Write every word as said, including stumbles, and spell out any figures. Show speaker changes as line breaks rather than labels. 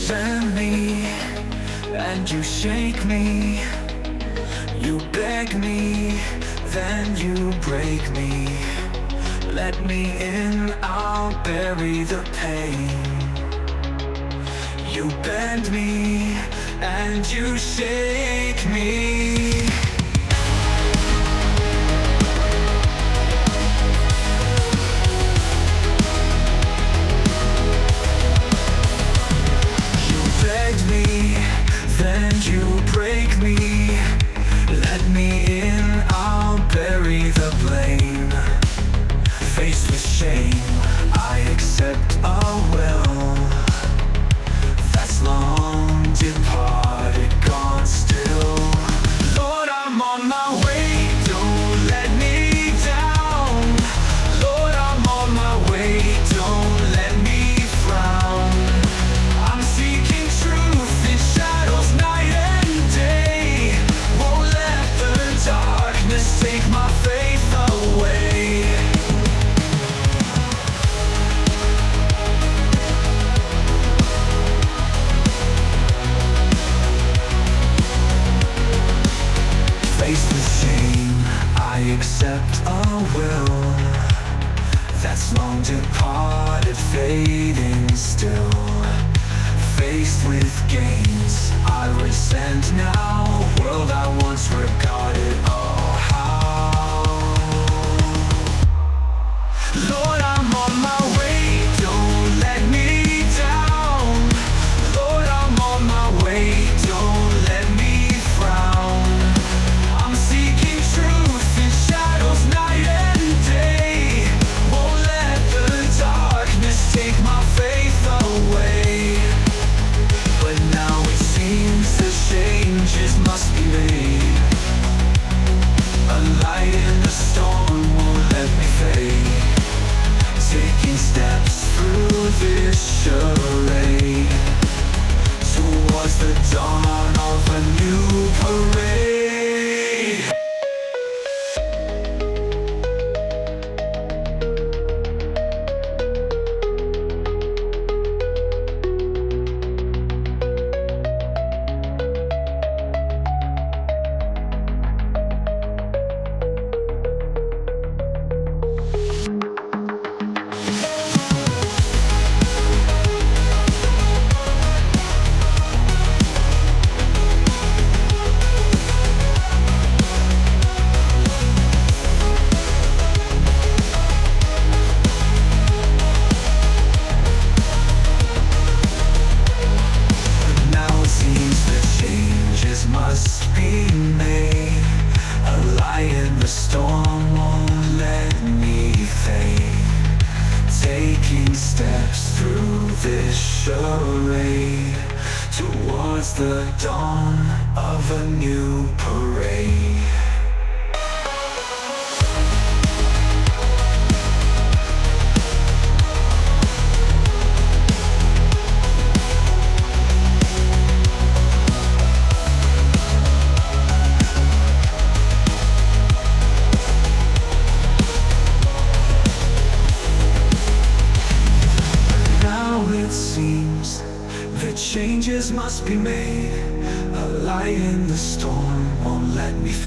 bend me and you shake me. You beg me, then you break me. Let me in, I'll bury the pain. You bend me and you shake me. Then you break me. Let me in, I'll bury the blame. Faced with shame, I accept a will that's long departed, gone still. Lord, I'm on my way, don't let me down. Lord, I'm on my way, don't let me frown. I'm seeking truth in shadows night and day. Won't let the darkness take my faith away. Faced with shame, I accept a will that's long departed, fading still. Faced with gains, I resent now. World I once regarded, oh how. Lord, I'm on my way, don't let me down. Lord, I'm on my way, don't let me frown. I'm seeking truth in shadows night and day. Won't let the darkness take my faith away. But now it seems that changes must be made. A light in the storm won't let me fade. Taking steps through this charade towards the dawn of a new parade. Must be made. A light in the storm won't let me fade. Taking steps through this charade towards the dawn of a new parade. It seems that changes must be made. A light in the storm won't let me